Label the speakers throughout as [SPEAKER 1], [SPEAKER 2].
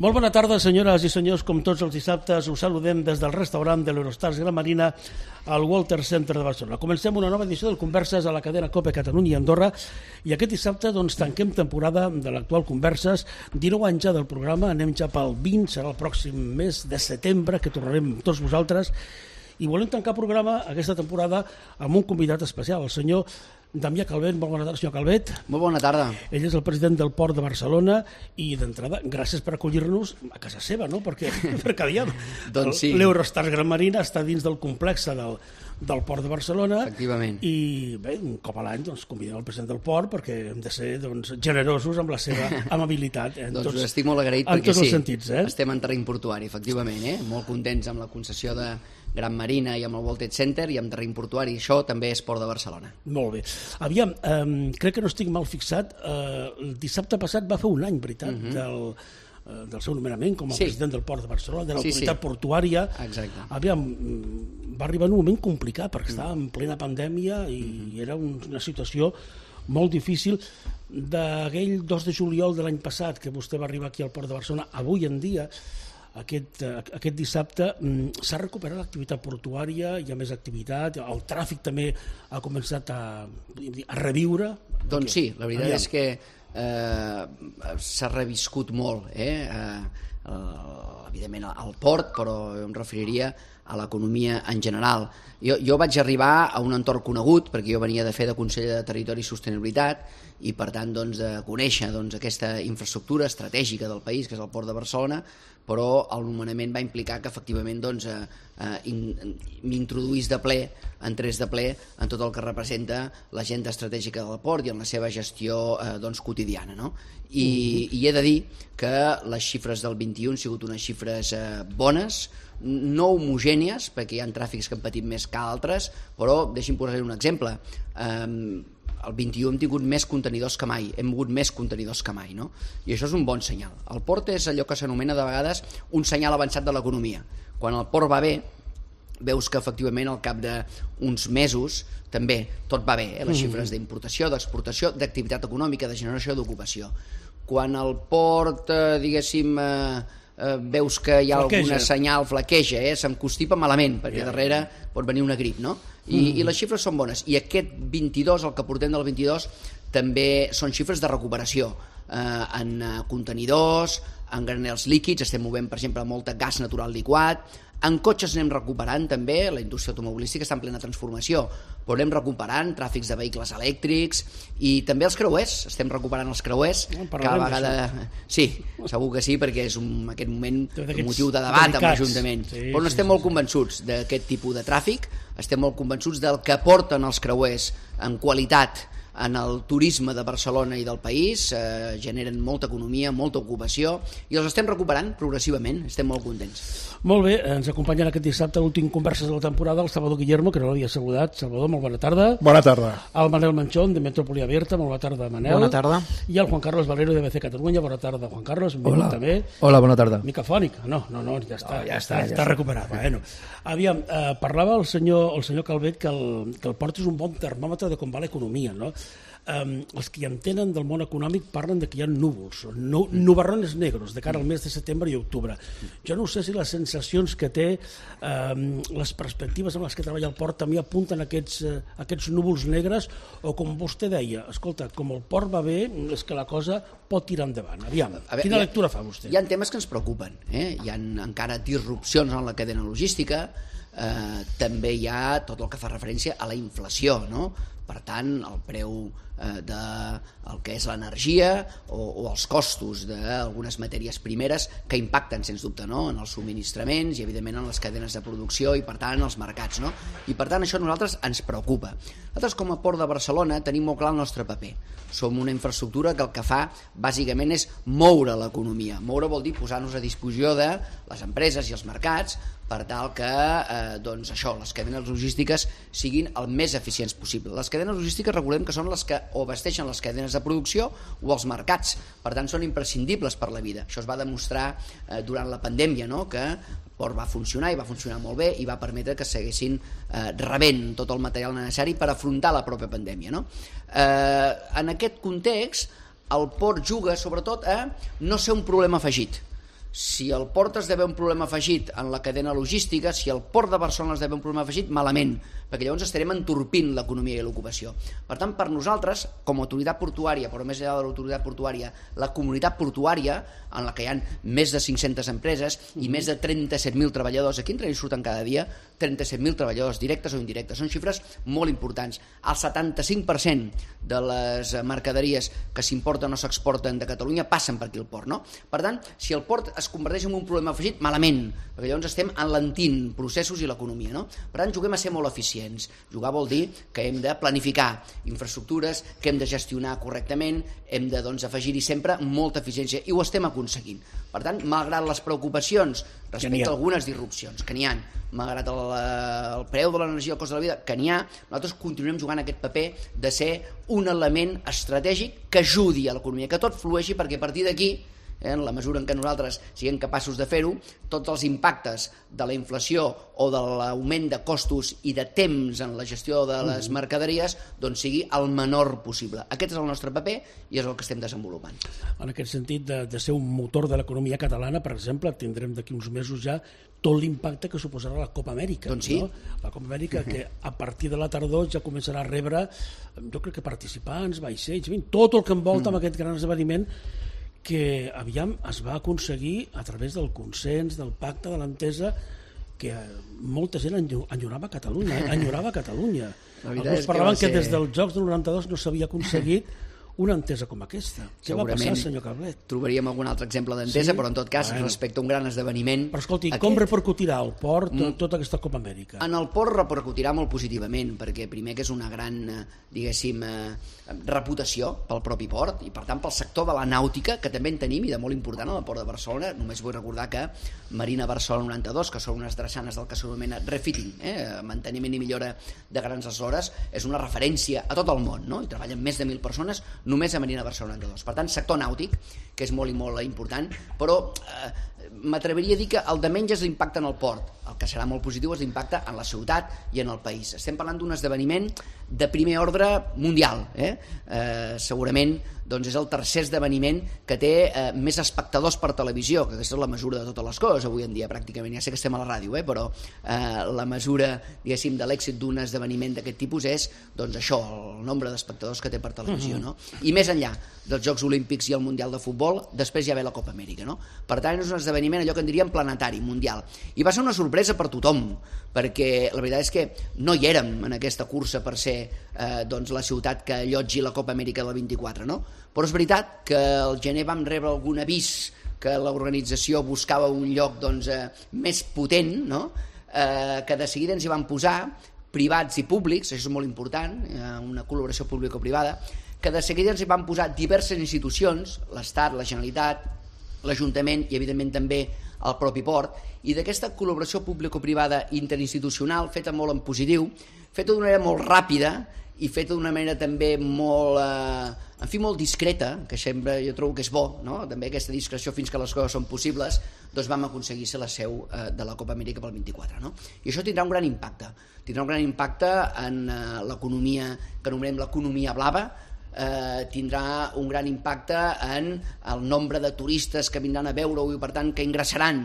[SPEAKER 1] Molt bona tarda, senyores i senyors. Com tots els dissabtes, us saludem des del restaurant de l'Eurostars Gran Marina al Walter Center de Barcelona. Comencem una nova edició del Converses a la cadena COPE Catalunya i Andorra i aquest dissabte tanquem temporada de l'actual Converses. 19 anys ja del programa, anem ja pel 20, serà el pròxim mes de setembre que tornarem tots vosaltres i volem tancar programa aquesta temporada amb un convidat especial, el senyor Damià Calvet. Molt bona tarda, senyor Calvet.
[SPEAKER 2] Molt bona tarda.
[SPEAKER 1] Ell és el president del Port de Barcelona i d'entrada, gràcies per acollir-nos a casa seva, no? Perquè aviam,
[SPEAKER 2] doncs sí.
[SPEAKER 1] L'Eurostars Gran Marina està dins del complex del Port de Barcelona.
[SPEAKER 2] Efectivament.
[SPEAKER 1] I bé, un cop a l'any convidem el president del Port perquè hem de ser generosos amb la seva amabilitat.
[SPEAKER 2] Doncs us estic molt agraït perquè
[SPEAKER 1] tots els sentits,
[SPEAKER 2] estem en terreny portuari, efectivament, molt contents amb la concessió de Gran Marina i amb el World Trade Center i amb terreny portuari. Això també és Port de Barcelona.
[SPEAKER 1] Molt bé. Aviam, crec que no estic mal fixat. El dissabte passat va fer un any, veritat, del seu nomenament com a president del Port de Barcelona, de l'autoritat portuària.
[SPEAKER 2] Exacte.
[SPEAKER 1] Aviam, va arribar en un moment complicat perquè estava en plena pandèmia i era una situació molt difícil. D'aquell 2 de juliol de l'any passat que vostè va arribar aquí al Port de Barcelona, avui en dia, aquest dissabte, s'ha recuperat l'activitat portuària, hi ha més activitat, el tràfic també ha començat a reviure.
[SPEAKER 2] Doncs sí, la veritat és que s'ha reviscut molt, evidentment al port, però em referiria a l'economia en general. Jo vaig arribar a un entorn conegut, perquè jo venia de fer de conseller de Territori i Sostenibilitat, i per tant de conèixer aquesta infraestructura estratègica del país, que és el Port de Barcelona, però el nomenament va implicar que efectivament m'introduís de ple, entrés de ple en tot el que representa l'agenda estratègica del port i en la seva gestió quotidiana, no? I he de dir que les xifres del 21 han sigut unes xifres bones, no homogènies, perquè hi ha tràfics que han patit més que altres, però deixi'm posar-hi un exemple. El 21 hem tingut més contenidors que mai, hem mogut més contenidors que mai, no? I això és un bon senyal. El port és allò que s'anomena de vegades un senyal avançat de l'economia. Quan el port va bé, veus que efectivament al cap d'uns mesos també tot va bé, les xifres d'importació, d'exportació, d'activitat econòmica, de generació d'ocupació. Quan el port, diguéssim, veus que hi ha alguna senyal, flaqueja, s'encostipa malament, perquè darrere pot venir una grip, no? I les xifres són bones. I aquest 22, el que portem del 22, també són xifres de recuperació. En contenidors, en granels líquids, estem movent, per exemple, molt gas natural liquat. En cotxes anem recuperant també, la indústria automobilística està en plena transformació, però anem recuperant tràfics de vehicles elèctrics i també els creuers, estem recuperant els creuers cada vegada. Sí, segur que sí, perquè és aquest moment un motiu de debat amb l'Ajuntament, però no estem molt convençuts d'aquest tipus de tràfic, estem molt convençuts del que porten els creuers en qualitat en el turisme de Barcelona i del país, generen molta economia, molta ocupació i els estem recuperant progressivament, estem molt contents.
[SPEAKER 1] Molt bé, ens acompanyen aquest dissabte l'últim Converses de la temporada el Salvador Guillermo, que no l'havia saludat. Salvador, molt bona tarda.
[SPEAKER 3] Bona tarda.
[SPEAKER 1] El Manel Manchón, de Metrópoli Abierta, molt bona tarda, Manel.
[SPEAKER 4] Bona tarda.
[SPEAKER 1] I el Juan Carlos Valero, de BC Catalunya, bona tarda, Juan Carlos. Hola. També.
[SPEAKER 4] Hola, bona tarda.
[SPEAKER 1] Micafònic? No, ja està recuperat. Bueno, aviam, parlava el senyor Calvet que el port és un bon termòmetre de com va l'economia, no? Els que hi entenen del món econòmic parlen de que hi ha núvols, nubarrones negros de cara al mes de setembre i octubre. Jo no sé si les sensacions que té, les perspectives amb les que treballa el port també apunten aquests núvols negres, o com vostè deia, escolta, com el port va bé, és que la cosa pot tirar endavant. Aviam, quina lectura fa vostè?
[SPEAKER 2] Hi ha temes que ens preocupen, hi ha encara disrupcions en la cadena logística, també hi ha tot el que fa referència a la inflació, no? Per tant, el preu del que és l'energia o els costos d'algunes matèries primeres que impacten, sens dubte, en els subministraments i, evidentment, en les cadenes de producció i, per tant, en els mercats. I, per tant, això a nosaltres ens preocupa. Nosaltres, com a Port de Barcelona, tenim molt clar el nostre paper. Som una infraestructura que el que fa, bàsicament, és moure l'economia. Moure vol dir posar-nos a disposició de les empreses i els mercats per tal que les cadenes logístiques siguin el més eficients possible. Les cadenes logístiques recordem que són les que o abasteixen les cadenes de producció o els mercats, per tant són imprescindibles per la vida. Això es va demostrar durant la pandèmia, que el port va funcionar i va funcionar molt bé i va permetre que seguessin rebent tot el material necessari per afrontar la pròpia pandèmia. En aquest context, el port juga sobretot a no ser un problema afegit. Si el port esdevé un problema afegit en la cadena logística, si el port de Barcelona esdevé un problema afegit, malament, perquè llavors estarem entorpint l'economia i l'ocupació. Per tant, per nosaltres, com a autoritat portuària, però més enllà de l'autoritat portuària, la comunitat portuària, en la que hi ha més de 500 empreses i més de 37.000 treballadors, aquí entre ells surten cada dia 37.000 treballadors, directes o indirectes, són xifres molt importants. El 75% de les mercaderies que s'importen o s'exporten de Catalunya passen per aquí al port, no? Per tant, si el port es converteix en un problema afegit, malament, perquè llavors estem enlentint processos i l'economia, no? Per tant, juguem a ser molt eficients. Jugar vol dir que hem de planificar infraestructures, que hem de gestionar correctament, hem de afegir-hi sempre molta eficiència, i ho estem aconseguint. Per tant, malgrat les preocupacions respecte a algunes disrupcions que n'hi ha, malgrat el preu de l'energia, el cost de la vida, que n'hi ha, nosaltres continuem jugant aquest paper de ser un element estratègic que ajudi a l'economia, que tot flueixi, perquè a partir d'aquí, en la mesura en què nosaltres siguem capaços de fer-ho, tots els impactes de la inflació o de l'augment de costos i de temps en la gestió de les mercaderies sigui el menor possible. Aquest és el nostre paper i és el que estem desenvolupant.
[SPEAKER 1] En aquest sentit, de ser un motor de l'economia catalana, per exemple, tindrem d'aquí uns mesos ja tot l'impacte que suposarà la Copa Amèrica.
[SPEAKER 2] Doncs sí.
[SPEAKER 1] No? La Copa Amèrica, que a partir de la tardor ja començarà a rebre, jo crec que participants, vaixells, tot el que envolta amb aquest gran esdeveniment que aviam es va aconseguir a través del consens, del pacte, de l'entesa, que molta gent enyorava Catalunya. Alguns parlaven que des dels Jocs del 92 no s'havia aconseguit una entesa com aquesta. Què va passar, senyor Calvet?
[SPEAKER 2] Trobaríem algun altre exemple d'entesa, però en tot cas, respecte a un gran esdeveniment...
[SPEAKER 1] Però escolti, com repercutirà al port tota aquesta Copa Amèrica?
[SPEAKER 2] En el port repercutirà molt positivament, perquè primer que és una gran, diguéssim, reputació pel propi port, i per tant pel sector de la nàutica, que també en tenim, i de molt important al port de Barcelona. Només vull recordar que Marina Barcelona 92, que són unes drassanes del que s'anomena refitting, manteniment i millora de grans eslores, és una referència a tot el món, no? I treballen més de 1.000 persones només a Marina Barcelona 92. Per tant, sector nàutic, que és molt i molt important, però m'atreviria a dir que el de menys és l'impacte en el port. El que serà molt positiu és l'impacte en la ciutat i en el país. Estem parlant d'un esdeveniment de primer ordre mundial. Segurament és el tercer esdeveniment que té més espectadors per televisió, que aquesta és la mesura de totes les coses avui en dia, pràcticament. Ja sé que estem a la ràdio, però la mesura, diguéssim, de l'èxit d'un esdeveniment d'aquest tipus és, això, el nombre d'espectadors que té per televisió, no? I més enllà dels Jocs Olímpics i el Mundial de Futbol, després ja ve la Copa Amèrica, no? Per tant, és un esdeveniment, allò que en diríem planetari, mundial. I va ser una sorpresa per tothom, perquè la veritat és que no hi érem en aquesta cursa per ser la ciutat que allotgi la Copa Amèrica del 24, no? Però és veritat que al gener vam rebre algun avís que l'organització buscava un lloc més potent, no? Que de seguida ens hi van posar privats i públics, això és molt important, una col·laboració público-privada, que de seguida ens hi van posar diverses institucions, l'Estat, la Generalitat, l'Ajuntament i evidentment també el propi port, i d'aquesta col·laboració público-privada interinstitucional feta molt en positiu, feta d'una manera molt ràpida i feta d'una manera també molt, molt discreta, que sempre jo trobo que és bo, no? També aquesta discreció fins que les coses són possibles, vam aconseguir ser la seu de la Copa Amèrica pel 24, no? I això tindrà un gran impacte en l'economia que anomenem l'economia blava, tindrà un gran impacte en el nombre de turistes que vindran a veure-ho i per tant que ingressaran,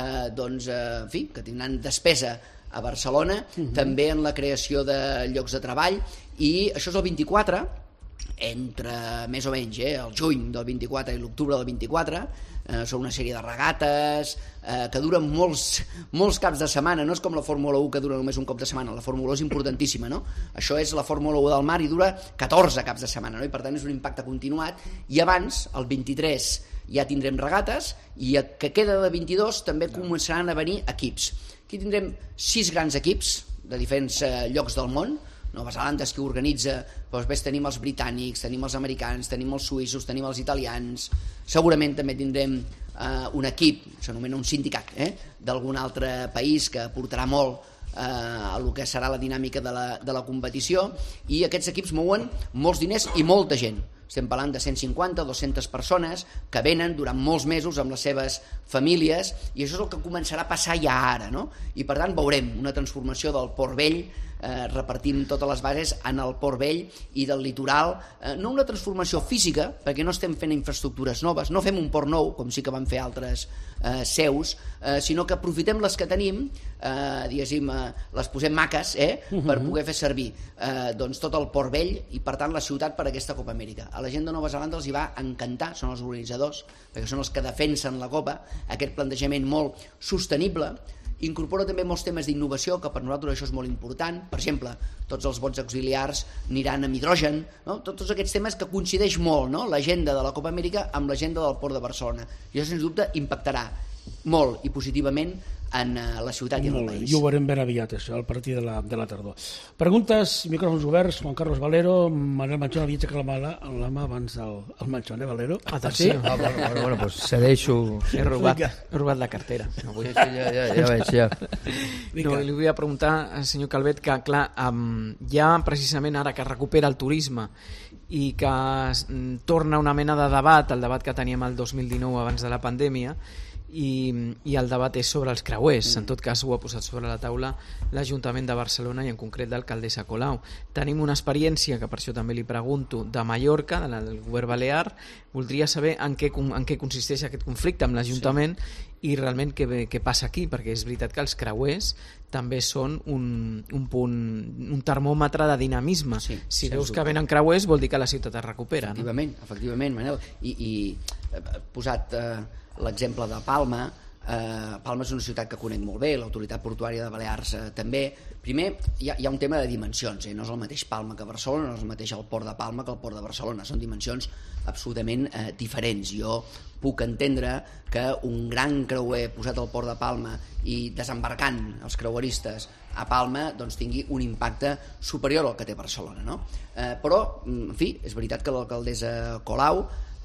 [SPEAKER 2] que tindran despesa a Barcelona, també en la creació de llocs de treball, i això és el 24, entre més o menys el juny del 24 i l'octubre del 24, són una sèrie de regates que duren molts caps de setmana, no és com la Fórmula 1 que dura només un cop de setmana, la Fórmula 1 és importantíssima, no? Això és la Fórmula 1 del mar i dura 14 caps de setmana, no? I per tant és un impacte continuat, i abans, el 23, ja tindrem regates, i el que queda de 22 també començaran a venir equips. Aquí tindrem 6 grans equips de diferents llocs del món. Nova Zelanda és qui organitza, però després tenim els britànics, tenim els americans, tenim els suïssos, tenim els italians, segurament també tindrem un equip, s'anomena un sindicat, d'algun altre país que aportarà molt a el que serà la dinàmica de la competició, i aquests equips mouen molts diners i molta gent. Estem parlant de 150 o 200 persones que venen durant molts mesos amb les seves famílies, i això és el que començarà a passar ja ara, no? I per tant veurem una transformació del Port Vell repartim totes les bases en el Port Vell i del litoral, no una transformació física, perquè no estem fent infraestructures noves, no fem un port nou, com sí que van fer altres seus, sinó que aprofitem les que tenim, diguéssim, les posem maques, per poder fer servir doncs tot el Port Vell i per tant la ciutat per a aquesta Copa Amèrica. A la gent de Nova Zelanda els hi va encantar, són els organitzadors, perquè són els que defensen la Copa, aquest plantejament molt sostenible. Incorpora també molts temes d'innovació, que per nosaltres això és molt important. Per exemple, tots els bots auxiliars aniran amb hidrogen, no? Tots aquests temes que coincideix molt, no? L'agenda de la Copa Amèrica amb l'agenda del Port de Barcelona. I això, sens dubte, impactarà molt i positivament en la ciutat i en el país.
[SPEAKER 1] I ho veurem ben aviat, això, al partir de la tardor. Preguntes, micròfons oberts, Juan Carlos Valero, Manel Manchón, havia aixecat la mà abans el Manchón, Valero?
[SPEAKER 3] Atenció. Sí? Bueno, pues cedeixo. He robat la cartera. No vull. Ja veig, ja. No, li volia preguntar al senyor Calvet que, clar, ja precisament ara que recupera el turisme i que torna una mena de debat, el debat que teníem el 2019 abans de la pandèmia, i el debat és sobre els creuers. En tot cas ho ha posat sobre la taula l'Ajuntament de Barcelona i en concret l'alcaldessa Colau. Tenim una experiència, que per això també li pregunto, de Mallorca, del govern balear. Voldria saber en què consisteix aquest conflicte amb l'Ajuntament i realment què passa aquí, perquè és veritat que els creuers també són un termòmetre de dinamisme. Si veus que venen creuers vol dir que la ciutat es recupera.
[SPEAKER 2] Efectivament, Manel. I posat l'exemple de Palma. Palma és una ciutat que conec molt bé, l'autoritat portuària de Balears també. Primer, hi ha un tema de dimensions, no és el mateix Palma que Barcelona, no és el mateix el port de Palma que el port de Barcelona, són dimensions absolutament diferents. Jo puc entendre que un gran creuer posat al port de Palma i desembarcant els creueristes a Palma doncs tingui un impacte superior al que té Barcelona, no? Però, en fi, és veritat que l'alcaldessa Colau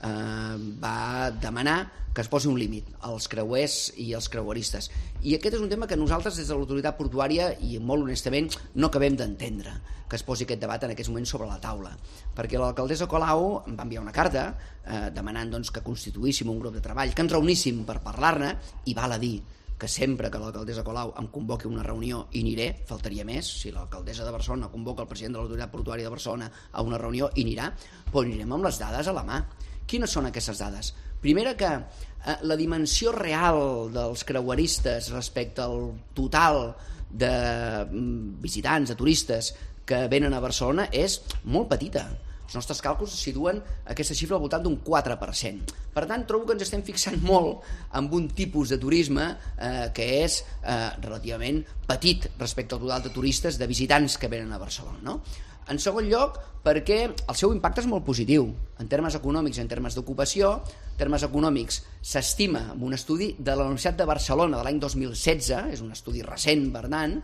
[SPEAKER 2] va demanar que es posi un límit als creuers i als creueristes, i aquest és un tema que nosaltres des de l'autoritat portuària i molt honestament no acabem d'entendre que es posi aquest debat en aquests moments sobre la taula, perquè l'alcaldessa Colau em va enviar una carta demanant doncs, que constituíssim un grup de treball, que ens reuníssim per parlar-ne, i val a dir que sempre que l'alcaldessa Colau em convoqui una reunió hi aniré, faltaria més. Si l'alcaldessa de Barcelona convoca el president de l'autoritat portuària de Barcelona a una reunió hi anirà, però anirem amb les dades a la mà. Quines són aquestes dades? Primera, que la dimensió real dels creueristes respecte al total de visitants, de turistes que venen a Barcelona és molt petita. Els nostres càlculs situen aquesta xifra al voltant d'un 4%. Per tant, trobo que ens estem fixant molt en un tipus de turisme que és relativament petit respecte al total de turistes, de visitants que venen a Barcelona, no? En segon lloc, perquè el seu impacte és molt positiu en termes econòmics, en termes d'ocupació. En termes econòmics s'estima amb un estudi de la Universitat de Barcelona de l'any 2016, és un estudi recent, per tant,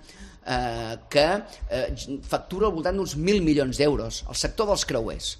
[SPEAKER 2] que factura al voltant d'uns 1.000 milions d'euros el sector dels creuers.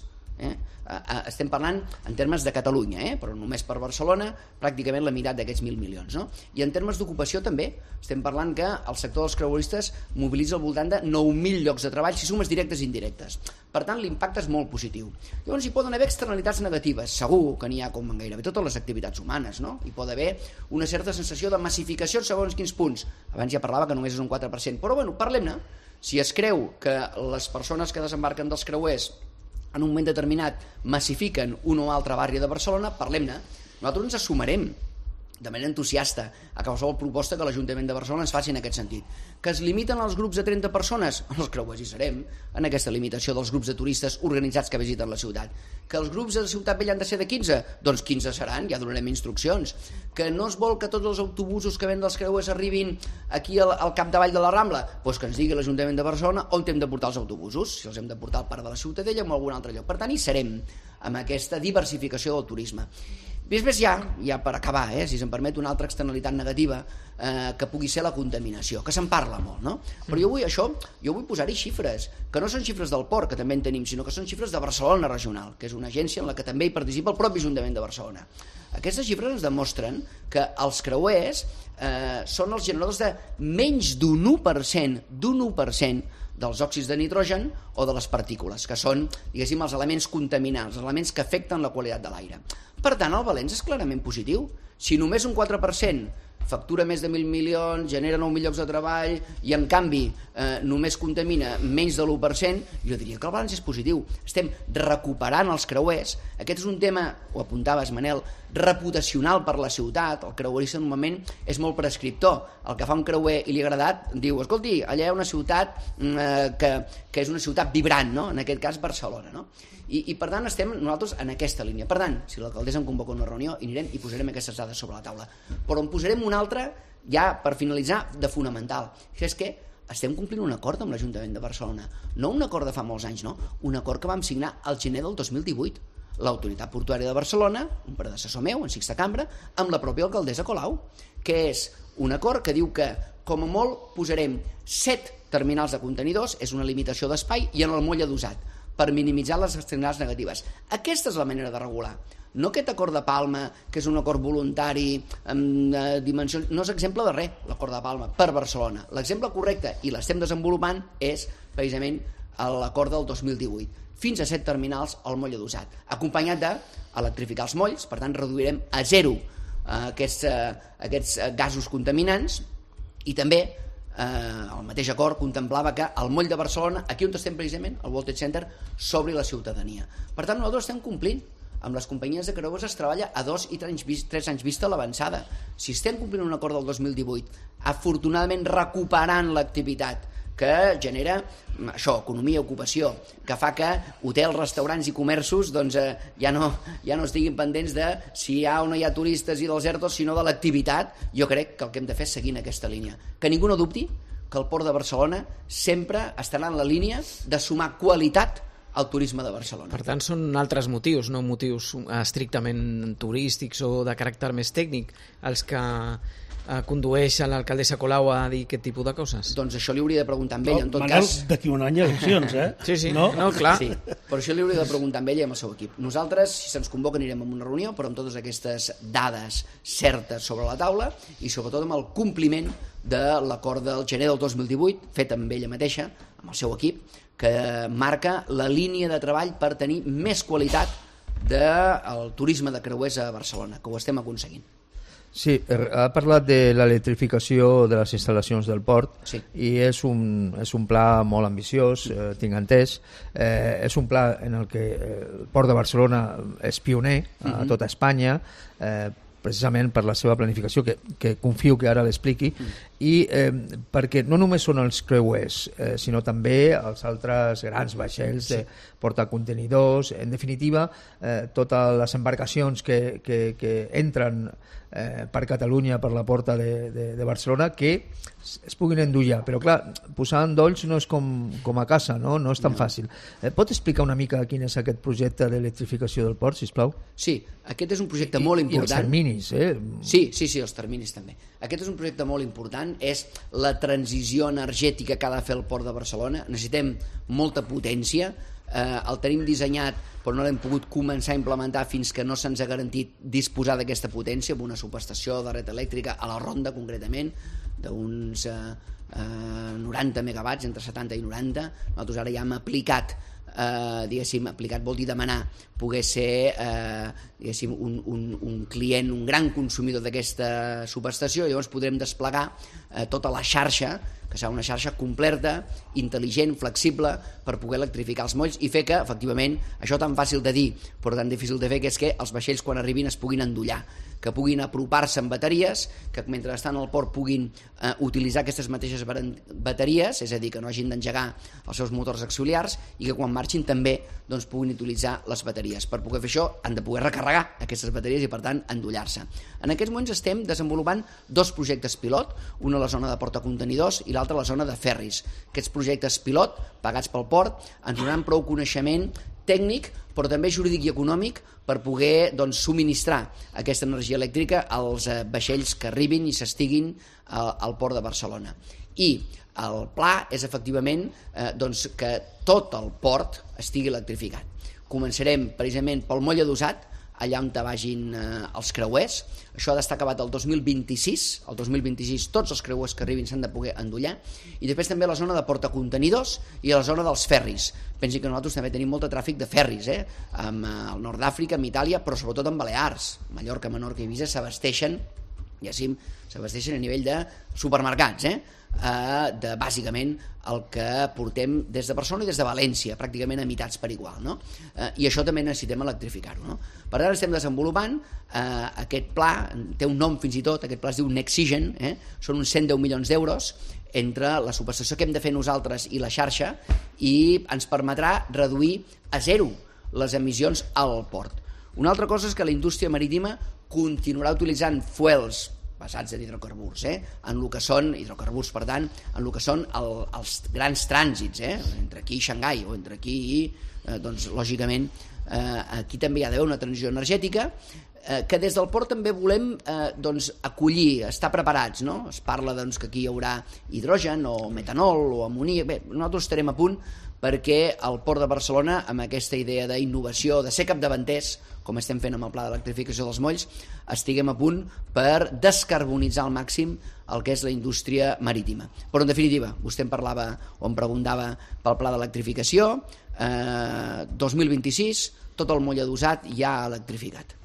[SPEAKER 2] Estem parlant en termes de Catalunya, però només per Barcelona pràcticament la meitat d'aquests 1.000 milions, no? I en termes d'ocupació també estem parlant que el sector dels creueristes mobilitza al voltant de 9.000 llocs de treball si sumes directes i indirectes. Per tant, l'impacte és molt positiu. Llavors hi poden haver externalitats negatives, segur que n'hi ha com en gairebé totes les activitats humanes, no? Hi pot haver una certa sensació de massificació segons quins punts. Abans ja parlava que només és un 4%, però bueno, parlem-ne. Si es creu que les persones que desembarquen dels creuers en un moment determinat massifiquen un o altre barri de Barcelona, parlem-ne. Nosaltres ens assumarem de manera entusiasta a qualsevol proposta que l'Ajuntament de Barcelona ens faci en aquest sentit. Que es limiten els grups de 30 persones? Els creuers hi serem, en aquesta limitació dels grups de turistes organitzats que visiten la ciutat. Que els grups de la Ciutat Vella han de ser de 15? Doncs 15 seran, ja donarem instruccions. Que no es vol que tots els autobusos que venen dels creuers arribin aquí al capdavall de la Rambla? Doncs que ens digui l'Ajuntament de Barcelona on hem de portar els autobusos, si els hem de portar al Parc de la Ciutadella o en algun altre lloc. Per tant, hi serem amb aquesta diversificació del turisme. Després ja per acabar, si se'm permet una altra externalitat negativa que pugui ser la contaminació, que se'n parla molt, no? Però jo vull posar-hi xifres, que no són xifres del port, que també en tenim, sinó que són xifres de Barcelona Regional, que és una agència en la que també hi participa el propi Ajuntament de Barcelona. Aquestes xifres ens demostren que els creuers són els generadors de menys d'un 1% dels òxids de nitrogen o de les partícules, que són, diguéssim, els elements contaminants, els elements que afecten la qualitat de l'aire. Per tant, el balanç és clarament positiu. Si només un 4% factura més de 1.000 milions, genera 9.000 llocs de treball i en canvi només contamina menys de l'1%, jo diria que el balanç és positiu. Estem recuperant els creuers. Aquest és un tema, ho apuntaves, Manel, reputacional per la ciutat. El creuerista normalment és molt prescriptor. El que fa un creuer i li ha agradat diu, escolti, allà hi ha una ciutat que és una ciutat vibrant, no? En aquest cas Barcelona, no? I per tant estem nosaltres en aquesta línia. Per tant, si l'alcaldessa em convoca una reunió, hi anirem i posarem aquestes dades sobre la taula. Però en posarem una altra, ja per finalitzar, de fonamental. És que estem complint un acord amb l'Ajuntament de Barcelona. No un acord de fa molts anys, no. Un acord que vam signar al gener del 2018. L'Autoritat Portuària de Barcelona, un predecessor meu, en Sixta Cambra, amb la pròpia alcaldessa Colau, que és un acord que diu que, com a molt, posarem 7 terminals de contenidors, és una limitació d'espai, i en el moll adossat, per minimitzar les externalitats negatives. Aquesta és la manera de regular. No aquest acord de Palma, que és un acord voluntari amb dimensions... No és exemple de res, l'acord de Palma, per Barcelona. L'exemple correcte, i l'estem desenvolupant, és precisament l'acord del 2018. Fins a 7 terminals al moll adossat, acompanyat d'electrificar els molls, per tant reduirem a 0 aquests gasos contaminants, i també el mateix acord contemplava que el moll de Barcelona, aquí on estem precisament, el World Trade Center, s'obri la ciutadania. Per tant, nosaltres estem complint. Amb les companyies de creuers es treballa a 2 i 3 anys vista l'avançada. Si estem complint un acord del 2018, afortunadament recuperant l'activitat que genera això, economia, ocupació, que fa que hotels, restaurants i comerços doncs, ja no estiguin pendents de si hi ha o no hi ha turistes i dels ERTOs, sinó de l'activitat. Jo crec que el que hem de fer és seguir en aquesta línia. Que ningú no dubti que el Port de Barcelona sempre estarà en la línia de sumar qualitat al turisme de Barcelona.
[SPEAKER 3] Per tant, són altres motius, no motius estrictament turístics o de caràcter més tècnic, els que condueix a l'alcaldessa Colau a dir aquest tipus de coses?
[SPEAKER 2] Doncs això li hauria de preguntar amb ella. En tot
[SPEAKER 1] Manel,
[SPEAKER 2] cas,
[SPEAKER 1] d'aquí un any eleccions, eh?
[SPEAKER 3] Sí, no, clar.
[SPEAKER 2] Sí, però això li hauria de preguntar amb ella i amb el seu equip. Nosaltres, si se'ns convoca, anirem a una reunió, però amb totes aquestes dades certes sobre la taula i sobretot amb el compliment de l'acord del gener del 2018, fet amb ella mateixa, amb el seu equip, que marca la línia de treball per tenir més qualitat del turisme de creuers a Barcelona, que ho estem aconseguint.
[SPEAKER 4] Sí, ha parlat de l'electrificació de les instal·lacions del port,
[SPEAKER 2] sí.
[SPEAKER 4] I és un pla molt ambiciós, tinc entès. És un pla en el que el Port de Barcelona és pioner a tota Espanya, precisament per la seva planificació, que confio que ara l'expliqui, i perquè no només són els creuers, sinó també els altres grans vaixells de portacontenidors, en definitiva, totes les embarcacions que entren per Catalunya, per la porta de Barcelona, que es puguin endollar. Però clar, posar endolls no és com a casa, no és tan fàcil. Pot explicar una mica quin és aquest projecte d'electrificació del port, sisplau?
[SPEAKER 2] Sí, aquest és un projecte molt important.
[SPEAKER 4] I els terminis,
[SPEAKER 2] Sí, els terminis també. Aquest és un projecte molt important, és la transició energètica que ha de fer el Port de Barcelona. Necessitem molta potència, el tenim dissenyat però no l'hem pogut començar a implementar fins que no se'ns ha garantit disposar d'aquesta potència, amb una subestació de red elèctrica a la Ronda concretament, d'uns 90 megawatts, entre 70 i 90. Nosaltres ara ja hem aplicat, aplicat vol dir demanar poder ser un client, un gran consumidor d'aquesta subestació, i llavors podrem desplegar tota la xarxa, que serà una xarxa completa, intel·ligent, flexible, per poder electrificar els molls i fer que, efectivament, això tan fàcil de dir però tan difícil de fer, que és que els vaixells quan arribin es puguin endollar, que puguin apropar-se amb bateries, que mentre estan al port puguin utilitzar aquestes mateixes bateries, és a dir, que no hagin d'engegar els seus motors auxiliars, i que quan marxin també puguin utilitzar les bateries. Per poder fer això han de poder recarregar aquestes bateries i, per tant, endollar-se. En aquests moments estem desenvolupant 2 projectes pilot, un a la zona de portacontenidors i l'altre a la zona de ferris. Aquests projectes pilot, pagats pel port, ens donaran prou coneixement tècnic, però també jurídic i econòmic, per poder subministrar aquesta energia elèctrica als vaixells que arribin i s'estiguin al port de Barcelona. I el pla és efectivament que tot el port estigui electrificat. Començarem precisament pel moll adossat, allà on vagin els creuers. Això ha d'estar acabat el 2026. El 2026 tots els creuers que arribin s'han de poder endollar. I després també a la zona de portacontenidors i a la zona dels ferris. Pensi que nosaltres també tenim molt de tràfic de ferris, amb el nord d'Àfrica, amb Itàlia, però sobretot amb Balears. Mallorca, Menorca i Eivissa s'abasteixen diguéssim, s'abasteixen a nivell de supermercats, de bàsicament el que portem des de Barcelona i des de València, pràcticament a meitats per igual, no? I això també necessitem electrificar-ho, no? Per ara estem desenvolupant aquest pla, té un nom fins i tot, aquest pla es diu Nexigen, són uns 110 milions d'euros entre la subestació que hem de fer nosaltres i la xarxa, i ens permetrà reduir a zero les emissions al port. Una altra cosa és que la indústria marítima continuarà utilitzant fuels basats en hidrocarburs, en el que són hidrocarburs, per tant, en el que són els grans trànsits, entre aquí i Xangai o entre aquí i, doncs, lògicament, aquí també hi ha d'haver una transició energètica que des del port també volem acollir, estar preparats, no? Es parla que aquí hi haurà hidrogen o metanol o amoníac. Bé, nosaltres estarem a punt perquè el Port de Barcelona, amb aquesta idea d'innovació, de ser capdavanters, com estem fent amb el pla d'electrificació dels molls, estiguem a punt per descarbonitzar al màxim el que és la indústria marítima. Però, en definitiva, vostè em parlava o em preguntava pel pla d'electrificació, 2026, tot el moll adossat ja electrificat.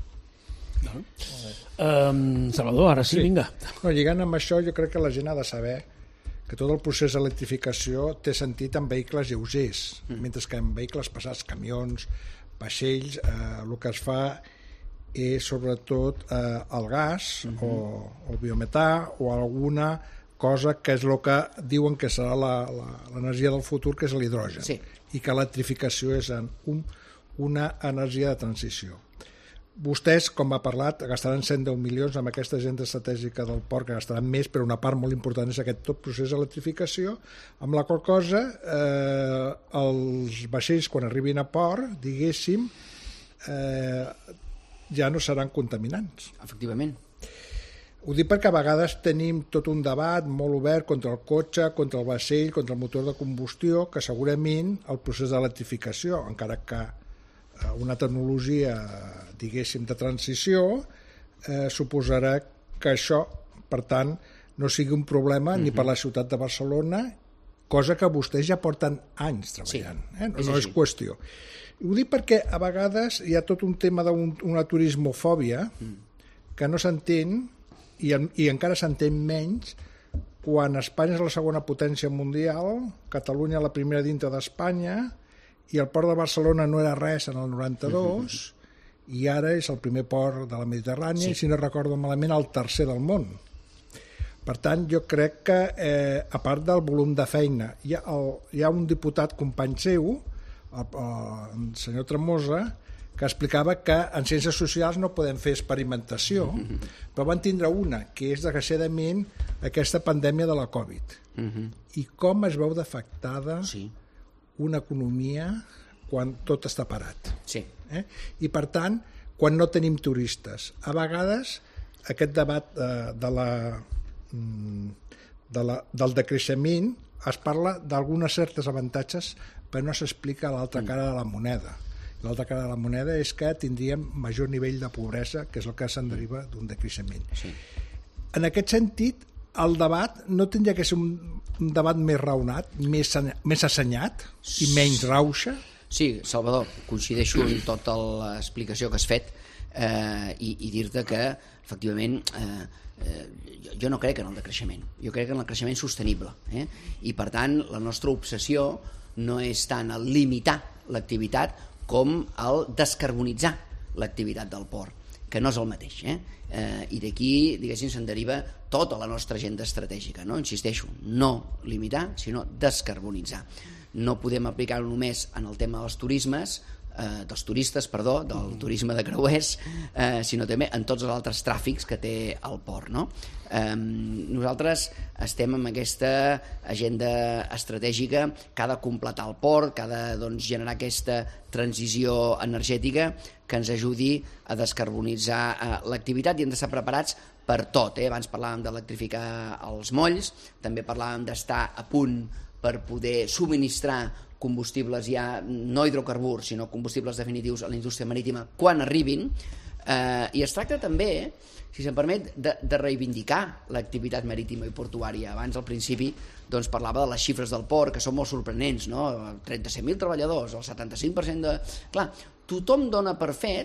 [SPEAKER 1] Salvador, ara sí, vinga.
[SPEAKER 5] Lligant amb això, jo crec que la gent ha de saber que tot el procés d'electrificació té sentit en vehicles lleugers, mentre que en vehicles pesats, camions, vaixells, el que es fa és sobretot el gas o el biometà o alguna cosa que és el que diuen que serà l'energia del futur, que és l'hidrogen, i que l'electrificació és una energia de transició. Vostès, com ha parlat, gastaran 110 milions amb aquesta agenda estratègica del port, que gastaran més, però una part molt important és aquest tot procés d'electrificació, amb la qual cosa els vaixells, quan arribin a port, diguéssim, ja no seran contaminants.
[SPEAKER 2] Efectivament.
[SPEAKER 5] Ho dic perquè a vegades tenim tot un debat molt obert contra el cotxe, contra el vaixell, contra el motor de combustió, que segurament el procés d'electrificació, encara que una tecnologia, diguéssim, de transició, suposarà que això, per tant, no sigui un problema ni per la ciutat de Barcelona, cosa que vostès ja porten anys treballant. No és qüestió. Ho dic perquè a vegades hi ha tot un tema d'una turismofòbia que no s'entén i encara s'entén menys quan Espanya és la segona potència mundial, Catalunya la primera dintre d'Espanya, i el port de Barcelona no era res en el 92 i ara és el primer port de la Mediterrània i, si no recordo malament, el tercer del món. Per tant, jo crec que, a part del volum de feina, hi ha un diputat company seu, el senyor Tremosa, que explicava que en ciències socials no podem fer experimentació, però van tindre una, que és, desgraciadament, aquesta pandèmia de la Covid. I com es veu afectada una economia quan tot està parat. I, per tant, quan no tenim turistes. A vegades, aquest debat del decreixement es parla d'algunes certes avantatges, però no s'explica l'altra cara de la moneda. L'altra cara de la moneda és que tindríem major nivell de pobresa, que és el que se'n deriva d'un decreixement. En aquest sentit, el debat no tindria que ser un debat més raonat, més assenyat i menys rauxa?
[SPEAKER 2] Sí, Salvador, coincideixo en tota l'explicació que has fet i dir-te que, efectivament, jo no crec en el decreixement, jo crec en el creixement sostenible. I, per tant, la nostra obsessió no és tant el limitar l'activitat com el descarbonitzar l'activitat del port, que no és el mateix. I d'aquí, diguéssim, se'n deriva tota la nostra agenda estratègica. Insisteixo, no limitar, sinó descarbonitzar. No podem aplicar-ho només en el tema dels turistes, del turisme de creuers, sinó també en tots els altres tràfics que té el port. Nosaltres estem amb aquesta agenda estratègica que ha de completar el port, que ha de generar aquesta transició energètica que ens ajudi a descarbonitzar l'activitat, i hem d'estar preparats per tot. Abans parlàvem d'electrificar els molls, també parlàvem d'estar a punt per poder subministrar combustibles ja no hidrocarburs, sinó combustibles definitius a la indústria marítima quan arribin, i es tracta també, si se'm permet, de reivindicar l'activitat marítima i portuària. Abans, al principi, parlava de les xifres del port, que són molt sorprenents, no? 37.000 treballadors, el 75% de... Clar, tothom dona per fet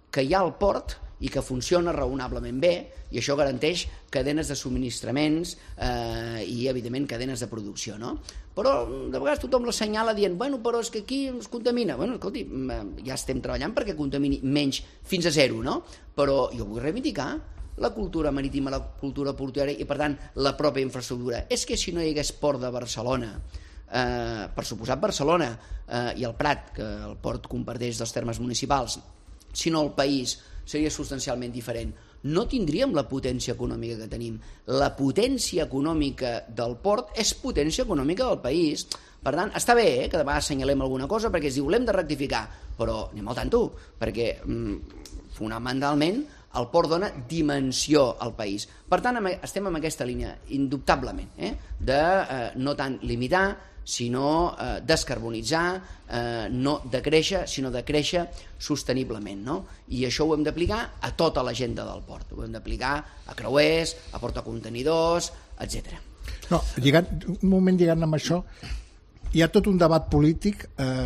[SPEAKER 2] que hi ha al port i que funciona raonablement bé, i això garanteix cadenes de subministraments i, evidentment, cadenes de producció, no? Però de vegades tothom l'assenyala dient, bueno, però és que aquí es contamina. Bueno, escolti, ja estem treballant perquè contamini menys fins a zero, no? Però jo vull reivindicar la cultura marítima, la cultura portuària i, per tant, la pròpia infraestructura. És que si no hi hagués port de Barcelona, per suposat Barcelona i el Prat, que el port comparteix dels termes municipals, si no el país seria substancialment diferent. No tindríem la potència econòmica que tenim. La potència econòmica del port és potència econòmica del país. Per tant, està bé que de vegades assenyalem alguna cosa perquè es diu l'hem de rectificar, però anem al tanto, perquè fonamentalment el port dona dimensió al país. Per tant, estem en aquesta línia, indubtablement, de no tant limitar, sinó descarbonitzar, no de créixer, sinó de créixer sosteniblement, no? I això ho hem d'aplicar a tota l'agenda del port. Ho hem d'aplicar a creuers, a portacontenidors, etc.
[SPEAKER 5] No, un moment lligant amb això, hi ha tot un debat polític,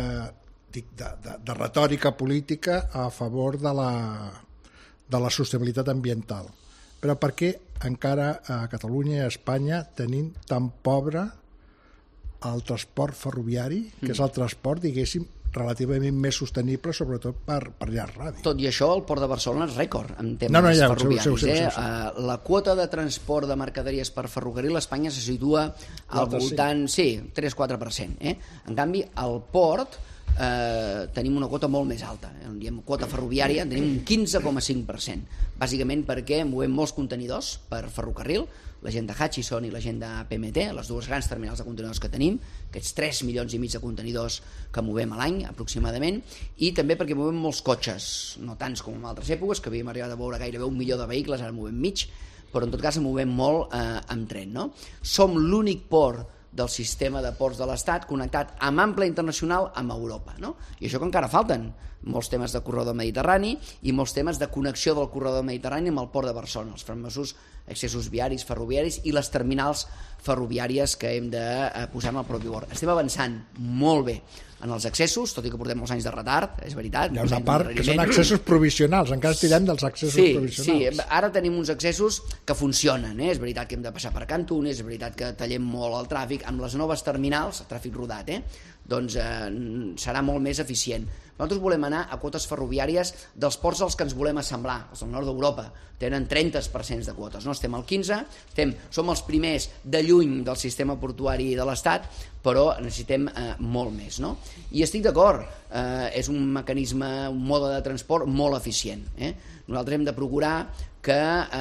[SPEAKER 5] de retòrica política a favor de la sostenibilitat ambiental. Però per què encara a Catalunya i a Espanya tenim tan pobre el transport ferroviari, que és el transport, diguéssim, relativament més sostenible, sobretot per llarg radi?
[SPEAKER 2] Tot i això, el Port de Barcelona és rècord en temes ferroviaris. La quota de transport de mercaderies per ferrocarril a Espanya se situa al voltant, 3-4%. En canvi, al port tenim una quota molt més alta. Diem quota ferroviària, tenim un 15,5%. Bàsicament perquè movem molts contenidors per ferrocarril, la gent de Hutchison i la gent de PMT, les dues grans terminals de contenidors que tenim, aquests 3,5 milions de contenidors que movem a l'any, aproximadament, i també perquè movem molts cotxes, no tants com en altres èpoques, que havíem arribat a veure gairebé 1 milió de vehicles, ara movem mig, però en tot cas movem molt amb tren, no? Som l'únic port del sistema de ports de l'Estat connectat amb ample internacional amb Europa, no? I això que encara falten molts temes de corredor mediterrani i molts temes de connexió del corredor mediterrani amb el port de Barcelona, els famosos accessos viaris, ferroviaris i les terminals ferroviàries que hem de posar en el propi port. Estem avançant molt bé en els accessos, tot i que portem molts anys de retard, és veritat.
[SPEAKER 5] Hi ha una part que són accessos provisionals, encara estirem dels accessos provisionals.
[SPEAKER 2] Sí, ara tenim uns accessos que funcionen, és veritat que hem de passar per Cantunes, és veritat que tallem molt el tràfic, amb les noves terminals, el tràfic rodat, doncs serà molt més eficient. Nosaltres volem anar a quotes ferroviàries dels ports als que ens volem assemblar, els del nord d'Europa, tenen 30% de quotes, no? Estem al 15%, som els primers de lluny del sistema portuari de l'Estat, però necessitem molt més, no? I estic d'acord, és un mecanisme, un mode de transport molt eficient. Nosaltres hem de procurar que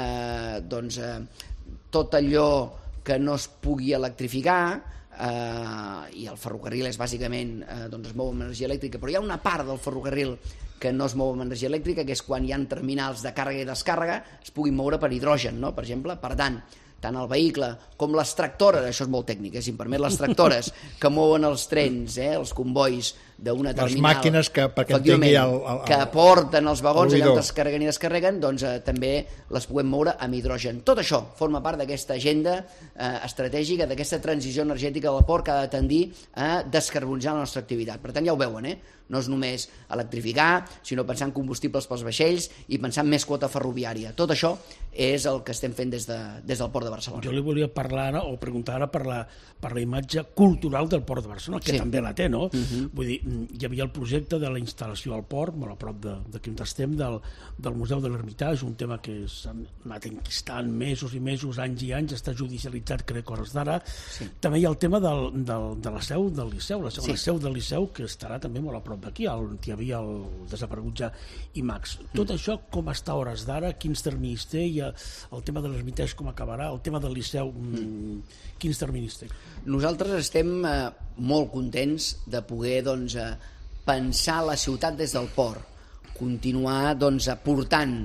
[SPEAKER 2] tot allò que no es pugui electrificar, i el ferrocarril és bàsicament es mou amb energia elèctrica, però hi ha una part del ferrocarril que no es mou amb energia elèctrica, que és quan hi ha terminals de càrrega i descàrrega, es puguin moure per hidrogen, no? Per exemple. Per tant el vehicle com les tractores, això és molt tècnic, si em permet, les tractores que mouen els trens, els convois d'una terminal,
[SPEAKER 5] les màquines que
[SPEAKER 2] porten els vagons allà on es carreguen i descarreguen, doncs també les puguem moure amb hidrogen. Tot això forma part d'aquesta agenda estratègica, d'aquesta transició energètica del port que ha de tendir a descarbonitzar la nostra activitat. Per tant, ja ho veuen, no és només electrificar, sinó pensar en combustibles pels vaixells i pensar en més quota ferroviària. Tot això és el que estem fent des del Port de Barcelona.
[SPEAKER 1] Jo li volia parlar ara, o preguntar ara per la imatge cultural del Port de Barcelona, que també la té, no? Vull dir, hi havia el projecte de la instal·lació al port, molt a prop d'aquí on estem, del Museu de l'Ermitage, un tema que s'ha anat enquistant mesos i mesos, anys i anys, està judicialitzat, crec, hores d'ara. També hi ha el tema de la seu del Liceu, la seu del Liceu, que estarà també molt a prop d'aquí, on hi havia el desaparegut ja IMAX. Tot això com està a hores d'ara? Quins terminis té? El tema de l'Ermitage com acabarà? El tema del Liceu, quins terminis té?
[SPEAKER 2] Nosaltres estem molt contents de poder pensar la ciutat des del port, continuar aportant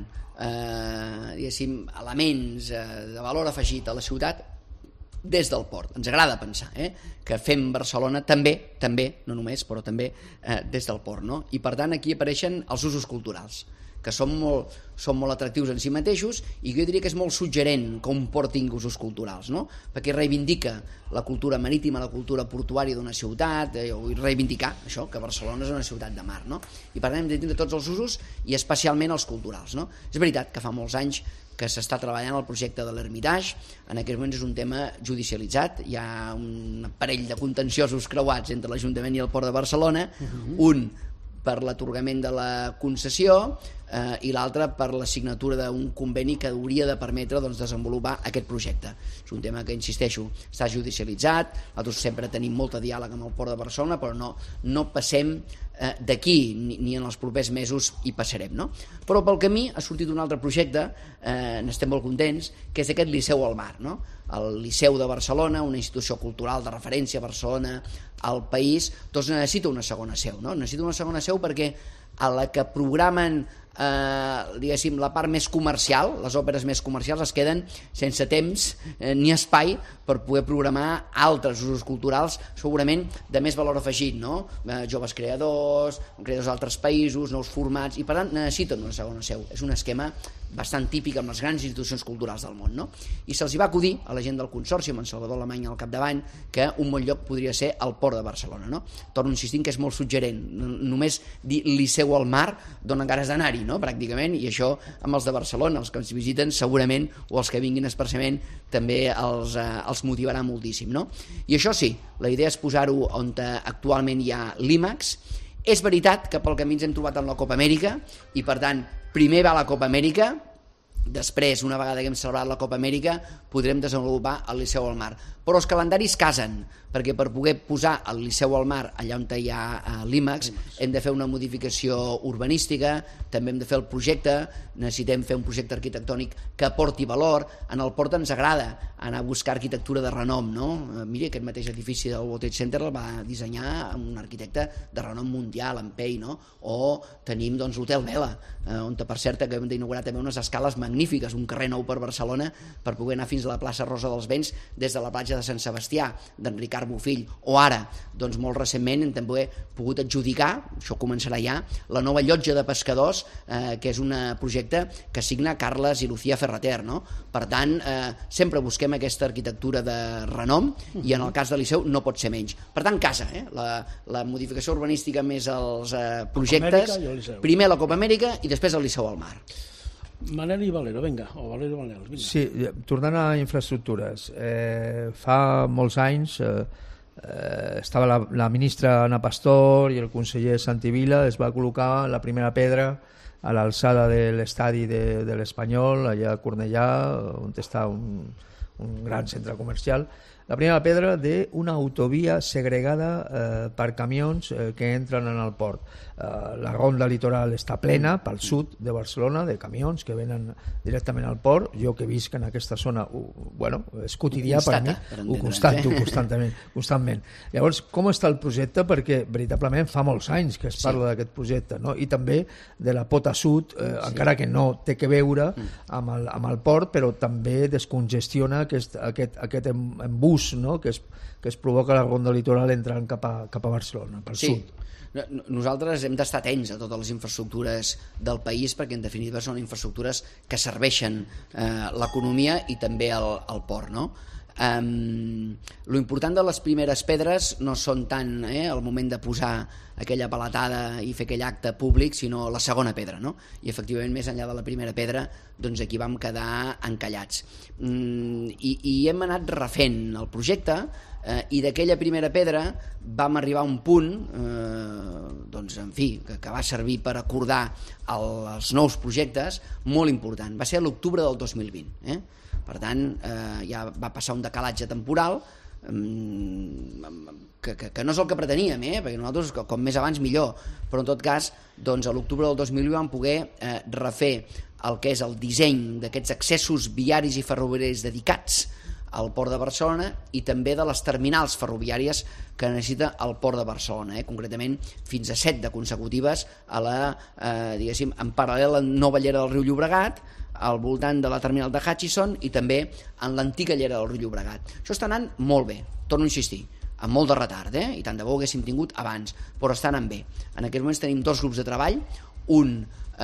[SPEAKER 2] elements de valor afegit a la ciutat des del port. Ens agrada pensar que fem Barcelona també, no només, però també des del port, no? I per tant aquí apareixen els usos culturals, que són molt atractius en si mateixos i que jo diria que és molt suggerent que un port tingui usos culturals, no? Perquè reivindica la cultura marítima, la cultura portuària d'una ciutat, vull reivindicar això, que Barcelona és una ciutat de mar, no? I per tant hem de tindre tots els usos i especialment els culturals, no? És veritat que fa molts anys que s'està treballant el projecte de l'Hermitage, en aquests moments és un tema judicialitzat, hi ha un parell de contenciosos creuats entre l'Ajuntament i el Port de Barcelona, un per l'atorgament de la concessió i l'altre per la signatura d'un conveni que hauria de permetre desenvolupar aquest projecte. És un tema que, insisteixo, està judicialitzat, nosaltres sempre tenim molt de diàleg amb el Port de Barcelona, però no passem d'aquí, ni en els propers mesos hi passarem, no? Però pel camí ha sortit un altre projecte, n'estem molt contents, que és aquest Liceu al Mar, no? El Liceu de Barcelona, una institució cultural de referència a Barcelona, al país, doncs necessita una segona seu, no? Necessita una segona seu perquè a la que programen diguéssim la part més comercial, les òperes més comercials es queden sense temps ni espai per poder programar altres usos culturals segurament de més valor afegit, no? Joves creadors d'altres països, nous formats, i per tant necessiten una segona seu. És un esquema bastant típic amb les grans institucions culturals del món, no? I se'ls hi va acudir a la gent del Consorci, amb en Salvador Alemany al capdavant, que un bon lloc podria ser el Port de Barcelona, no? Torno insistint que és molt suggerent, només dir Liceu al Mar dona ganes d'anar-hi, no? Pràcticament, i això amb els de Barcelona, els que ens visiten segurament, o els que vinguin expressament, també els motivarà moltíssim, no? I això sí, la idea és posar-ho on actualment hi ha l'IMAX. És veritat que pel camí ens hem trobat amb la Copa Amèrica i per tant primer va la Copa Amèrica, després, una vegada que hem celebrat la Copa Amèrica, podrem desenvolupar el Liceu al Mar. Però els calendaris casen, perquè per poder posar el Liceu al Mar allà on hi ha l'IMAX hem de fer una modificació urbanística, també hem de fer el projecte, necessitem fer un projecte arquitectònic que aporti valor. En el port ens agrada anar a buscar arquitectura de renom, no? Mira, aquest mateix edifici del World Trade Center el va dissenyar un arquitecte de renom mundial, en Pei, no? O tenim l'Hotel Vela, on per cert acabem d'inaugurar també unes escales magnífiques, un carrer nou per Barcelona per poder anar fins a la plaça Rosa dels Vents des de la platja de Sant Sebastià d'en Ricard Bofill, o ara doncs molt recentment hem també pogut adjudicar, això començarà ja, la nova llotja de pescadors, que és un projecte que signa Carles i Lucía Ferrater, no? Per tant, sempre busquem aquesta arquitectura de renom i en el cas de Liceu no pot ser menys. Per tant, casa, la modificació urbanística més els projectes, primer la Copa Amèrica i després el Liceu al Mar.
[SPEAKER 1] Manel i Valero, vinga, o Valero i Manel. Vinga.
[SPEAKER 4] Sí, tornant a infraestructures, fa molts anys estava la ministra Ana Pastor i el conseller Santi Vila, es va col·locar la primera pedra a l'alçada de l'estadi de l'Espanyol, allà a Cornellà, on està un gran centre comercial, la primera pedra d'una autovia segregada per camions que entren en el port. La ronda litoral està plena pel sud de Barcelona de camions que venen directament al port. Jo que visc en aquesta zona, és quotidià per mi, ho constato constantment. Llavors, com està el projecte? Perquè veritablement fa molts anys que es parla d'aquest projecte, no? I també de la pota sud, encara que no té que veure amb el port, però també descongestiona aquest embús, no? que es provoca la ronda litoral entrant cap a Barcelona, pel sud.
[SPEAKER 2] Nosaltres hem d'estar atents a totes les infraestructures del país perquè en definitiva són infraestructures que serveixen l'economia i també el port, no? Lo important de les primeres pedres no són tant el moment de posar aquella paletada i fer aquell acte públic, sinó la segona pedra, no? I efectivament més enllà de la primera pedra doncs aquí vam quedar encallats i hem anat refent el projecte i d'aquella primera pedra vam arribar a un punt que va servir per acordar els nous projectes molt important, va ser a l'octubre del 2020 per tant ja va passar un decalatge temporal que no és el que preteníem, perquè nosaltres com més abans millor, però en tot cas doncs a l'octubre del 2020 vam poder refer el que és el disseny d'aquests accessos viaris i ferroviaris dedicats al Port de Barcelona i també de les terminals ferroviàries que necessita el Port de Barcelona, concretament fins a 7 de consecutives a la, en paral·lel a la nova llera del riu Llobregat, al voltant de la terminal de Hutchison i també en l'antiga llera del riu Llobregat. Això està anant molt bé, torno a insistir, amb molt de retard, i tant de bo ho haguéssim tingut abans, però està anant bé. En aquests moments tenim 2 grups de treball, un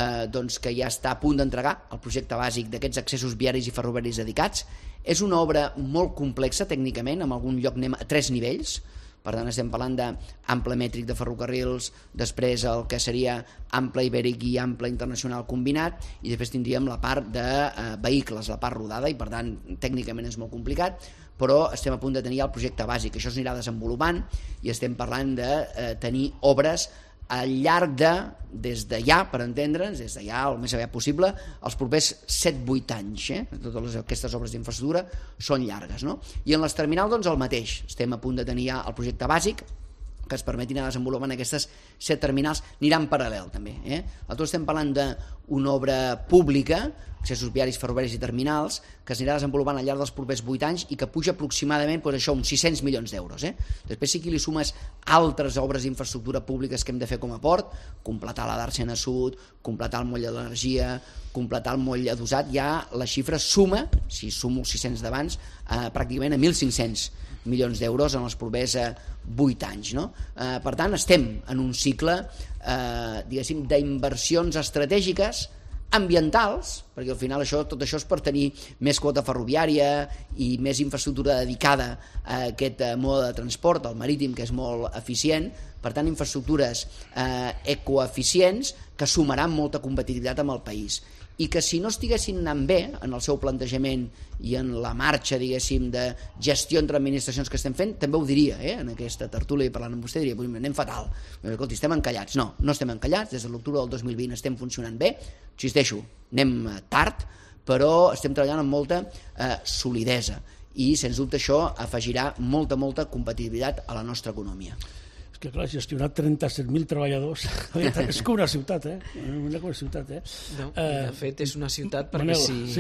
[SPEAKER 2] que ja està a punt d'entregar, el projecte bàsic d'aquests accessos viaris i ferroviaris dedicats. És una obra molt complexa tècnicament, en algun lloc anem a 3 nivells, per tant estem parlant d'ample mètric de ferrocarrils, després el que seria ample ibèric i ample internacional combinat, i després tindríem la part de vehicles, la part rodada, i per tant tècnicament és molt complicat, però estem a punt de tenir el projecte bàsic. Això s'anirà desenvolupant i estem parlant de tenir obres al llarg des de ja, per entendre'ns, des de ja el més aviat possible, els propers 7-8 anys. Totes aquestes obres d'infraestructura són llargues, no? I en les terminals doncs el mateix, estem a punt de tenir ja el projecte bàsic que es permetin anar desenvolupant aquestes 7 terminals, aniran en paral·lel també. Nosaltres estem parlant d'una obra pública, accessos viaris, ferroviaris i terminals, que s'anirà desenvolupant al llarg dels propers 8 anys i que puja aproximadament uns 600 milions d'euros. Després sí que li sumes altres obres d'infraestructura públiques que hem de fer com a port, completar la Dàrsena Sud, completar el moll de l'energia, completar el moll adossat, ja la xifra suma, si sumo els 600 d'abans, pràcticament a 1.500 milions d'euros en els propers 8 anys. No? Per tant, estem en un cicle diguéssim d'inversions estratègiques ambientals, perquè al final tot això és per tenir més quota ferroviària i més infraestructura dedicada a aquest mode de transport, el marítim, que és molt eficient, per tant infraestructures ecoeficients que sumaran molta competitivitat amb el país, i que si no estiguessin anant bé en el seu plantejament i en la marxa, diguéssim, de gestió entre administracions que estem fent, també ho diria, en aquesta tertúlia, parlant amb vostè, diria, anem fatal, escolti, estem encallats. No estem encallats, des de l'octubre del 2020 estem funcionant bé, insisteixo, anem tard, però estem treballant amb molta solidesa, i sens dubte això afegirà molta competitivitat a la nostra economia.
[SPEAKER 1] És que clar, gestionar 37.000 treballadors és com una ciutat, una ciutat.
[SPEAKER 3] No, de fet és una ciutat perquè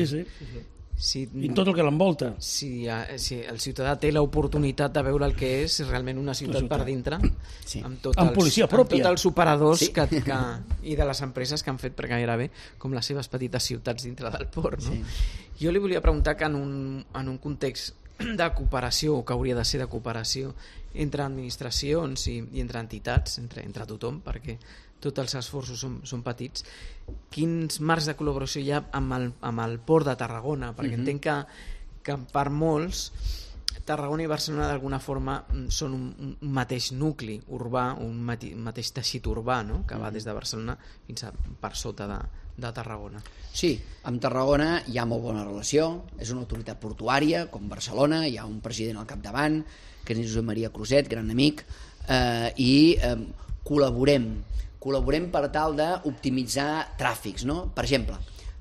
[SPEAKER 1] i tot el que l'envolta.
[SPEAKER 3] Si el ciutadà té l'oportunitat de veure el que és realment una ciutat per dintre,
[SPEAKER 1] amb policia pròpia,
[SPEAKER 3] amb tots els operadors i de les empreses que han fet per gairebé com les seves petites ciutats dintre del port. No? Jo li volia preguntar que en un context de cooperació, o que hauria de ser de cooperació entre administracions i entre entitats, entre tothom, perquè tots els esforços són petits, quins marcs de col·laboració hi ha amb el port de Tarragona? Perquè entenc que per molts Tarragona i Barcelona d'alguna forma són un mateix nucli urbà, un mateix teixit urbà, no? Que va des de Barcelona fins a per sota de Tarragona.
[SPEAKER 2] Sí, amb Tarragona hi ha molt bona relació, és una autoritat portuària com Barcelona, hi ha un president al capdavant que és Josep Maria Cruzet, gran amic, i col·laborem per tal d'optimitzar tràfics, no? Per exemple,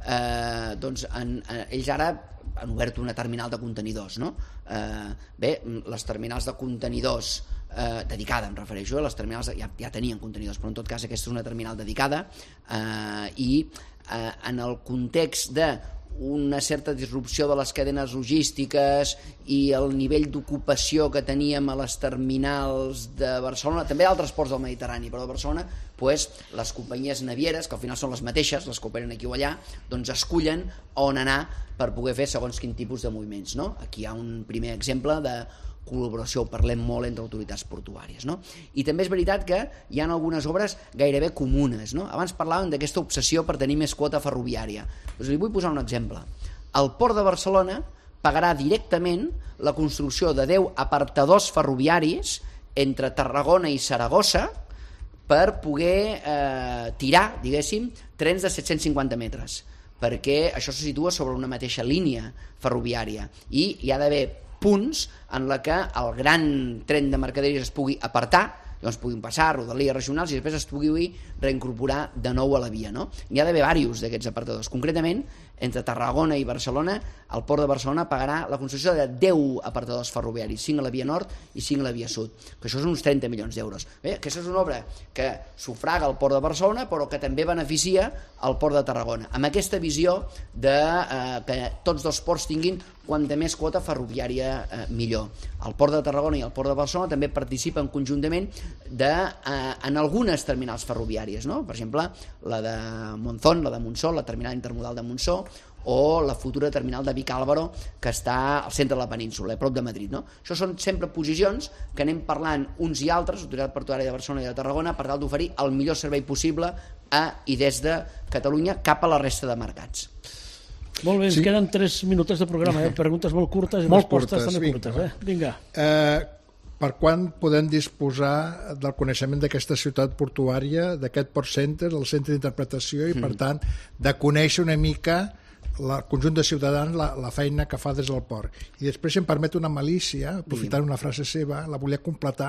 [SPEAKER 2] ells ara han obert una terminal de contenidors, no? Bé, les terminals de contenidors dedicada, em refereixo, les terminals ja tenien contenidors, però en tot cas aquesta és una terminal dedicada, i en el context d'una certa disrupció de les cadenes logístiques i el nivell d'ocupació que teníem a les terminals de Barcelona, també d'altres ports del Mediterrani, però de Barcelona, les companyies navieres, que al final són les mateixes, les que operen aquí o allà, doncs escullen on anar per poder fer segons quin tipus de moviments. No? Aquí hi ha un primer exemple de col·laboració, parlem molt entre autoritats portuàries. No? I també és veritat que hi ha algunes obres gairebé comunes. No? Abans parlàvem d'aquesta obsessió per tenir més quota ferroviària. Doncs li vull posar un exemple. El Port de Barcelona pagarà directament la construcció de 10 apartadors ferroviaris entre Tarragona i Saragossa per poder tirar, diguéssim, trens de 750 metres, perquè això se situa sobre una mateixa línia ferroviària i hi ha d'haver punts en la que el gran tren de mercaderies es pugui apartar, llavors puguin passar rodalies regionals i després es pugui reincorporar de nou a la via. No? N'hi ha d'haver diversos d'aquests apartadors. Concretament, entre Tarragona i Barcelona, el Port de Barcelona pagarà la construcció de 10 apartadors ferroviaris, 5 a la via nord i 5 a la via sud, que això són uns 30 milions d'euros. Bé, aquesta és una obra que sufraga el Port de Barcelona, però que també beneficia el Port de Tarragona, amb aquesta visió de que tots dos ports tinguin quanta més quota ferroviària millor. El Port de Tarragona i el Port de Barcelona també participen conjuntament en algunes terminals ferroviàries, no? Per exemple, la de Monzón, la de Montsó, la terminal intermodal de Montsó, o la futura terminal de Vic Álvaro, que està al centre de la península, a prop de Madrid. No? Això són sempre posicions que anem parlant uns i altres, l'Autoritat Portuària de Barcelona i de Tarragona, per tal d'oferir el millor servei possible a i des de Catalunya cap a la resta de mercats.
[SPEAKER 1] Molt bé, ens queden 3 minuts de programa, preguntes molt curtes i respostes també curtes. Vinga.
[SPEAKER 5] Per quan podem disposar del coneixement d'aquesta ciutat portuària, d'aquest port center, del centre d'interpretació i, per tant, de conèixer una mica el conjunt de ciutadans la feina que fa des del port. I després, si em permet una malícia, aprofitant una frase seva, la volia completar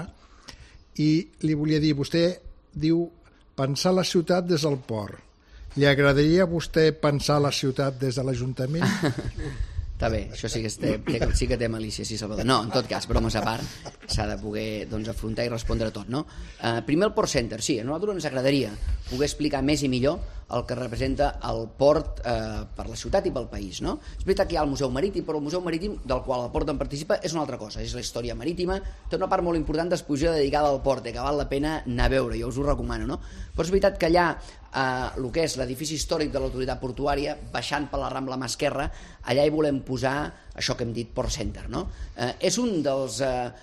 [SPEAKER 5] i li volia dir, vostè diu pensar la ciutat des del port. Li agradaria a vostè pensar la ciutat des de l'Ajuntament?
[SPEAKER 2] Està bé, això sí que té malícia, sí, Salvador. No, en tot cas, bromes a part, s'ha de poder afrontar i respondre a tot, no? Primer el Port Center, sí, a nosaltres ens agradaria poder explicar més i millor el que representa el port per la ciutat i pel país, no? És veritat que hi ha el Museu Marítim, però el Museu Marítim, del qual el port en participa, és una altra cosa, és la història marítima, té una part molt important d'exposició dedicada al port, que val la pena anar a veure, jo us ho recomano, no? Però és veritat que allà el que és l'edifici històric de l'autoritat portuària, baixant per la Rambla mà esquerra, allà hi volem posar això que hem dit Port Center, no? És un dels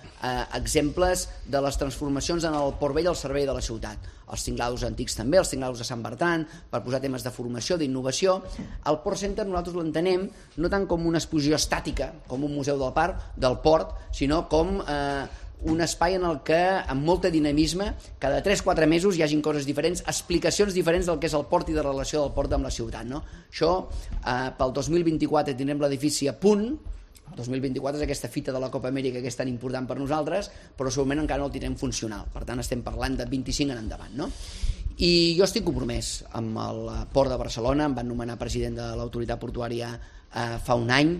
[SPEAKER 2] exemples de les transformacions en el Port Vell al servei de la ciutat. Els tinglaus antics també, els tinglaus de Sant Bertran, per posar temes de formació, d'innovació. El Port Center nosaltres l'entenem no tant com una exposició estàtica, com un museu del port, sinó com un espai en el que, amb molt de dinamisme, cada 3-4 mesos hi hagin coses diferents, explicacions diferents del que és el port i de la relació del port amb la ciutat, no? Això, pel 2024 tindrem l'edifici a punt. El 2024 és aquesta fita de la Copa Amèrica que és tan important per nosaltres, però segurament encara no el tindrem funcional. Per tant, estem parlant de 25 en endavant, no? I jo estic compromès amb el Port de Barcelona, em van nomenar president de l'autoritat portuària fa un any.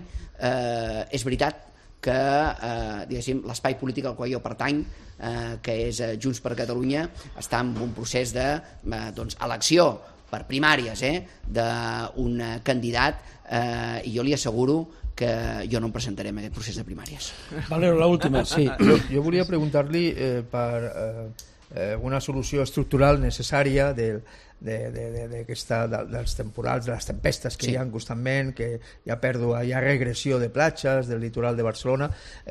[SPEAKER 2] És veritat que l'espai polític al qual jo pertany, que és Junts per Catalunya, està en un procés d'elecció per primàries d'un candidat, i jo li asseguro que jo no em presentaré en aquest procés de primàries.
[SPEAKER 1] Valero, l'última.
[SPEAKER 4] Sí, jo volia preguntar-li per una solució estructural necessària dels temporals, de les tempestes que hi ha constantment, que hi ha pèrdua, hi ha regressió de platges del litoral de Barcelona.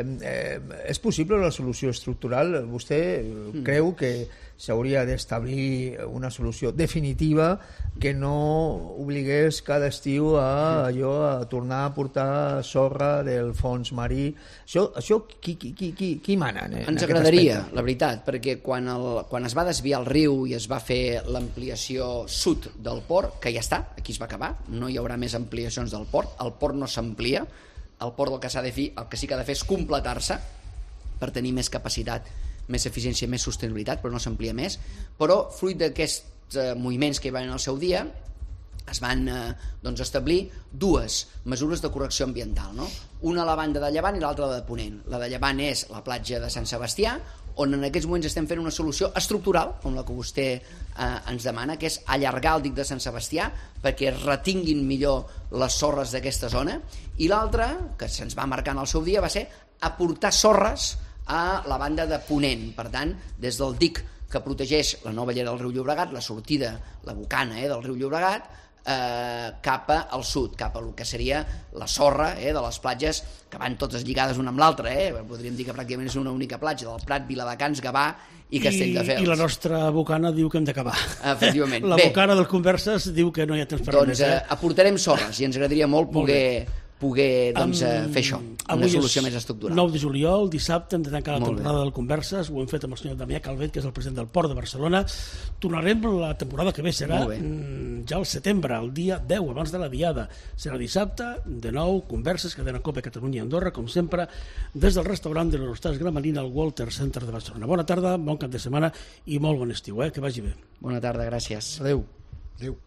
[SPEAKER 4] És possible la solució estructural? Vostè creu que s'hauria d'establir una solució definitiva que no obligués cada estiu a tornar a portar sorra del fons marí? Això qui mana?
[SPEAKER 2] Ens agradaria, la veritat, perquè quan es va desviar el riu i es va fer l'ampliació sud del port, que ja està, aquí es va acabar, no hi haurà més ampliacions del port, el port no s'amplia, el port el que sí que ha de fer és completar-se per tenir més capacitat, més eficiència, més sostenibilitat, però no s'amplia més. Però fruit d'aquests moviments que hi van en el seu dia es van establir dues mesures de correcció ambiental, no? Una a la banda de llevant i l'altra a la de ponent. La de llevant és la platja de Sant Sebastià, on en aquests moments estem fent una solució estructural, com la que vostè ens demana, que és allargar el dic de Sant Sebastià perquè retinguin millor les sorres d'aquesta zona, i l'altra, que se'ns va marcar en el seu dia, va ser aportar sorres a la banda de ponent. Per tant, des del dic que protegeix la nova llera del riu Llobregat, la sortida, la bocana del riu Llobregat, cap al sud, cap a el que seria la sorra de les platges que van totes lligades una amb l'altra, podríem dir que pràcticament és una única platja, del Prat, Viladecans, Gavà i Castelldefels.
[SPEAKER 1] I la nostra bocana diu que hem d'acabar.
[SPEAKER 2] Efectivament.
[SPEAKER 1] La bocana del Converses diu que no hi ha temps per
[SPEAKER 2] res. Doncs aportarem sorres i ens agradaria molt poder fer això, una solució més estructural.
[SPEAKER 1] 9 de juliol, dissabte, hem de tancar la temporada del Converses, ho hem fet amb el senyor Damià Calvet, que és el president del Port de Barcelona. Tornarem la temporada que ve, serà ja al setembre, el dia 10, abans de la diada. Serà dissabte, de nou, Converses, cadena Cope Catalunya i Andorra, com sempre, des del restaurant de l'Horostàs Gramalina al Walter Center de Barcelona. Bona tarda, bon cap de setmana i molt bon estiu, que vagi bé.
[SPEAKER 2] Bona tarda, gràcies.
[SPEAKER 4] Adéu.
[SPEAKER 5] Adéu.